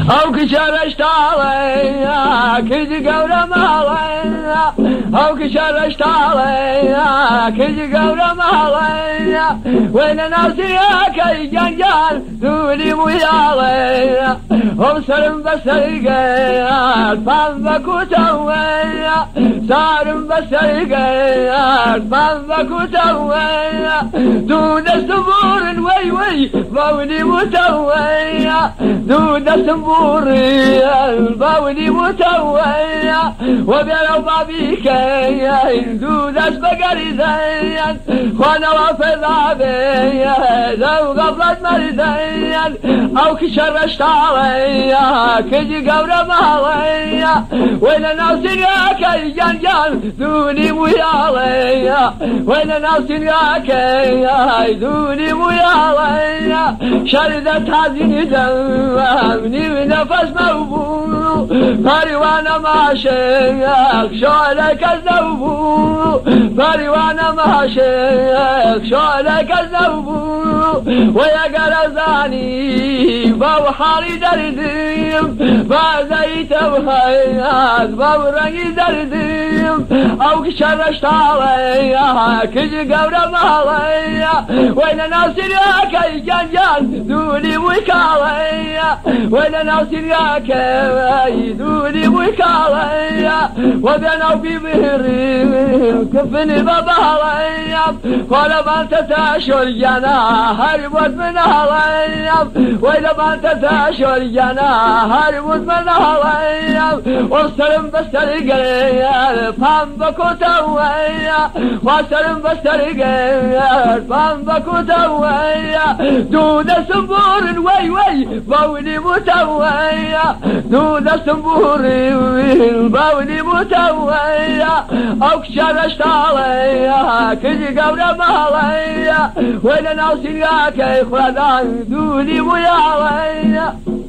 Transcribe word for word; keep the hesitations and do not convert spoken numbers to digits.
ئەو کچە ڕەشتاڵەیە کردی گەورە ماڵەیە ئەو کچە ڕەشتاڵەیە کردی گەورە ماڵەیە وەی لە ناوسیەکەی گەنجان دووری مویاڵەیە ئەو سرم بەسەرگەیان پام بە کوتەوەیە سارم بەسەرگەیان پام بە کوتەوەیە دوو دەستم بورن وەی وەی باونی وتەوەیە دوو دەستم بوڕیان باونی وتەوەیە وە بێرە و بابیکەیان دوو دەست بەگەریزەیان خوانەوە فێدابێیە دەو غەفڵەت مەریزەیان ئەو کچە ڕەشتاڵەیە کردی گەورە ماڵەیە وەی لە ناو سینگاکەی گەنجان دوونی مویاڵەیە وەی لە ناو سینگاکەی دوونی مویاڵەیە شەردە تازینی دەوام نیو نەفەس مەوبوو پەریوانە ماشێک شۆلە کەس نەوبوو پەریوانە ماشێک شۆلە کەس نەوبوو وەی ئەگەرە زانی بەو حاڵی دەردیم بازەیتەو هەیات بەو ڕەنگی دەردیم ئەو کچە ڕەشتاڵەیە کردی گەورە ماڵەیە وەی لە ناو سینگاکەی گەنجان دووری موی کاڵەیە وەی لە ناو سینگاکەی دووری موی کاڵەیە وە بێنەو بیبڕیم کفنی بە باڵەیە خۆ لە بانتە تا شۆریانە هەر بۆت مناڵەیە وەی لە بانتە تا شۆریانە هەر بۆت مناڵەیە وە سرم بەسەرگەیە پام بە کۆتەوەیە وا سرم بەسەرگەیە پام بە کۆتەوەیە دوو دەستم بورن وەی وەی باونی وتەوەیە دوو دەستم بوڕین باونی وتەوەیە ئەو کچە ڕەشتاڵەیە کردی گەورە ماڵەیە وەی لە ناو سینگاکەی خوادان دووری مویاڵەیە